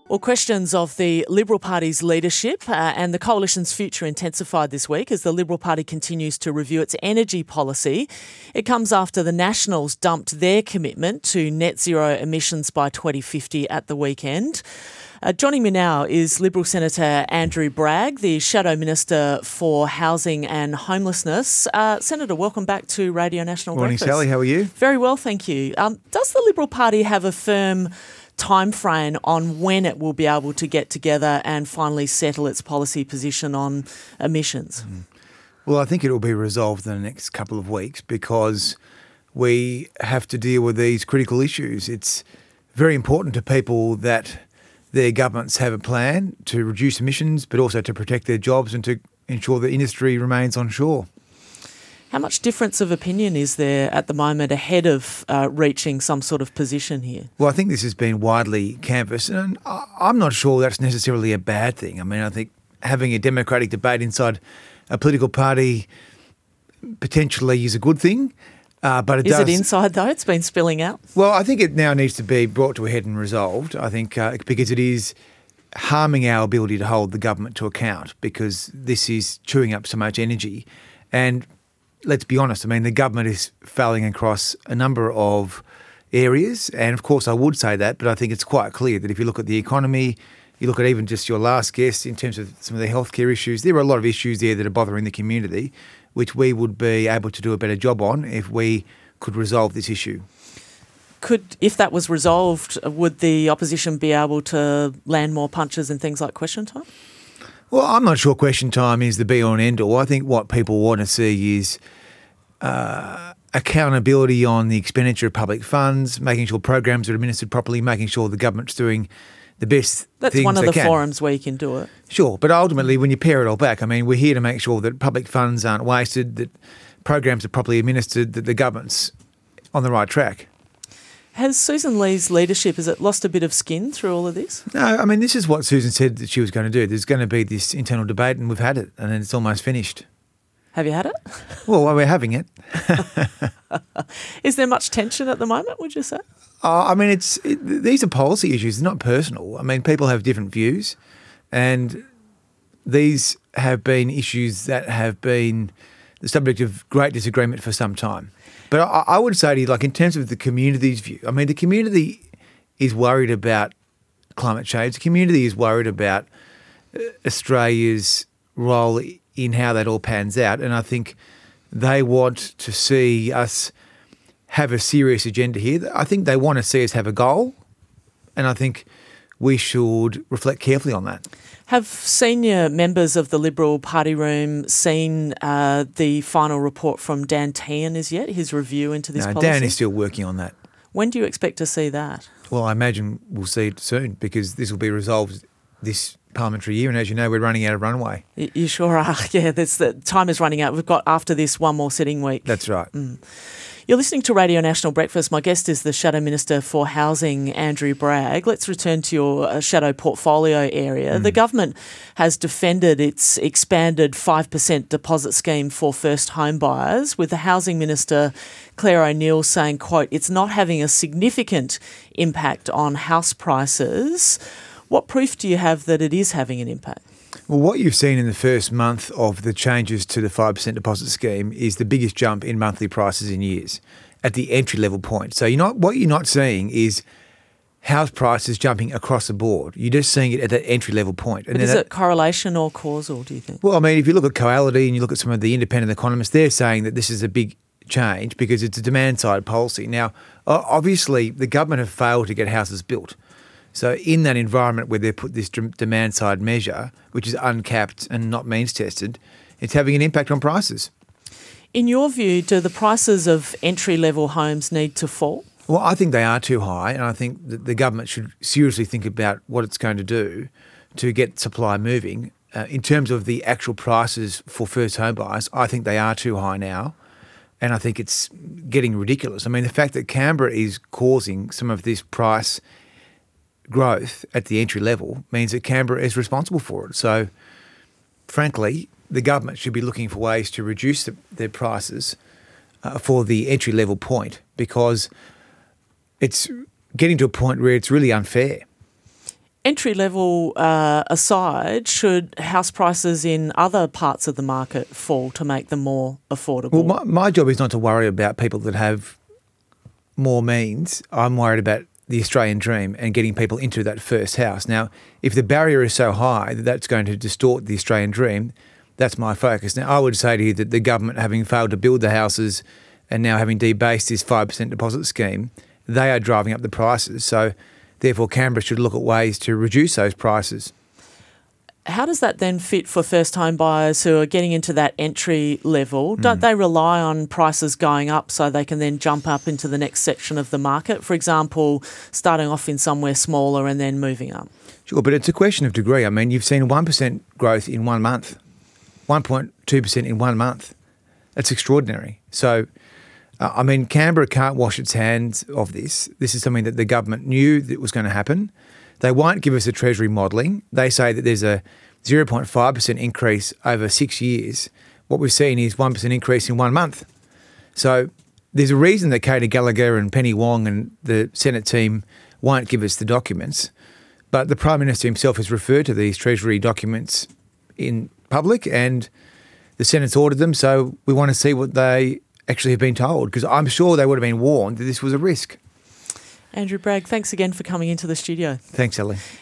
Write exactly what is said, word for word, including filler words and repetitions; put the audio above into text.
Well, questions of the Liberal Party's leadership uh, and the coalition's future intensified this week as the Liberal Party continues to review its energy policy. It comes after the Nationals dumped their commitment to net zero emissions by twenty fifty at the weekend. Uh, joining me now is Liberal Senator Andrew Bragg, the Shadow Minister for Housing and Homelessness. Uh, Senator, welcome back to Radio National Morning, Breakfast. Sally. How are you? Very well, thank you. Um, does the Liberal Party have a firm timeframe on when it will be able to get together and finally settle its policy position on emissions? Mm. Well, I think it will be resolved in the next couple of weeks because we have to deal with these critical issues. It's very important to people that their governments have a plan to reduce emissions, but also to protect their jobs and to ensure the industry remains on shore. How much difference of opinion is there at the moment ahead of uh, reaching some sort of position here? Well, I think this has been widely canvassed, and I'm not sure that's necessarily a bad thing. I mean, I think having a democratic debate inside a political party potentially is a good thing. Uh, but it is does, it inside, though? It's been spilling out. Well, I think it now needs to be brought to a head and resolved, I think, uh, because it is harming our ability to hold the government to account because this is chewing up so much energy. And let's be honest, I mean, the government is failing across a number of areas. And of course, I would say that, but I think it's quite clear that if you look at the economy, you look at even just your last guest in terms of some of the healthcare issues, there are a lot of issues there that are bothering the community, which we would be able to do a better job on if we could resolve this issue. Could, if that was resolved, would the opposition be able to land more punches in things like question time? Well, I'm not sure question time is the be-all and end-all. I think what people want to see is uh, accountability on the expenditure of public funds, making sure programs are administered properly, making sure the government's doing the best That's things one of they the can. forums where you can do it. Sure, but ultimately when you pare it all back, I mean, we're here to make sure that public funds aren't wasted, that programs are properly administered, that the government's on the right track. Has Susan Lee's leadership, has it lost a bit of skin through all of this? No, I mean, this is what Susan said that she was going to do. There's going to be this internal debate and we've had it and it's almost finished. Have you had it? Well, we're having it. Is there much tension at the moment, would you say? Uh, I mean, it's it, these are policy issues, not personal. I mean, people have different views and these have been issues that have been the subject of great disagreement for some time. But I, I would say to you, like in terms of the community's view, I mean, the community is worried about climate change. The community is worried about Australia's role in how that all pans out. And I think they want to see us have a serious agenda here. I think they want to see us have a goal. And I think we should reflect carefully on that. Have senior members of the Liberal Party room seen uh, the final report from Dan Tehan as yet, his review into this no, policy? Dan is still working on that. When do you expect to see that? Well, I imagine we'll see it soon because this will be resolved this parliamentary year. And as you know, we're running out of runway. You, you sure are. Yeah, that's the time is running out. We've got after this one more sitting week. That's right. Mm. You're listening to Radio National Breakfast. My guest is the Shadow Minister for Housing, Andrew Bragg. Let's return to your uh, shadow portfolio area. Mm. The government has defended its expanded five percent deposit scheme for first home buyers, with the Housing Minister, Claire O'Neil, saying, quote, it's not having a significant impact on house prices. What proof do you have that it is having an impact? Well, what you've seen in the first month of the changes to the five percent deposit scheme is the biggest jump in monthly prices in years at the entry-level point. So you're not, what you're not seeing is house prices jumping across the board. You're just seeing it at that entry-level point. And but is that, it correlation or causal, do you think? Well, I mean, if you look at Coality and you look at some of the independent economists, they're saying that this is a big change because it's a demand-side policy. Now, obviously, the government have failed to get houses built. So in that environment where they've put this demand-side measure, which is uncapped and not means-tested, it's having an impact on prices. In your view, do the prices of entry-level homes need to fall? Well, I think they are too high, and I think that the government should seriously think about what it's going to do to get supply moving. Uh, in terms of the actual prices for first home buyers, I think they are too high now, and I think it's getting ridiculous. I mean, the fact that Canberra is causing some of this price growth at the entry level means that Canberra is responsible for it. So, frankly, the government should be looking for ways to reduce the, their prices uh, for the entry level point because it's getting to a point where it's really unfair. Entry level uh, aside, should house prices in other parts of the market fall to make them more affordable? Well, my, my job is not to worry about people that have more means. I'm worried about the Australian dream and getting people into that first house. Now, if the barrier is so high that that's going to distort the Australian dream, that's my focus. Now, I would say to you that the government, having failed to build the houses and now having debased this five percent deposit scheme, they are driving up the prices. So, therefore, Canberra should look at ways to reduce those prices. How does that then fit for first-time buyers who are getting into that entry level? Don't mm. they rely on prices going up so they can then jump up into the next section of the market? For example, starting off in somewhere smaller and then moving up. Sure, but it's a question of degree. I mean, you've seen one percent growth in one month, one point two percent in one month. That's extraordinary. So, uh, I mean, Canberra can't wash its hands of this. This is something that the government knew that was going to happen. They won't give us a Treasury modelling. They say that there's a zero point five percent increase over six years. What we've seen is one percent increase in one month. So there's a reason that Katie Gallagher and Penny Wong and the Senate team won't give us the documents. But the Prime Minister himself has referred to these Treasury documents in public and the Senate's ordered them. So we want to see what they actually have been told, because I'm sure they would have been warned that this was a risk. Andrew Bragg, thanks again for coming into the studio. Thanks, Ellie.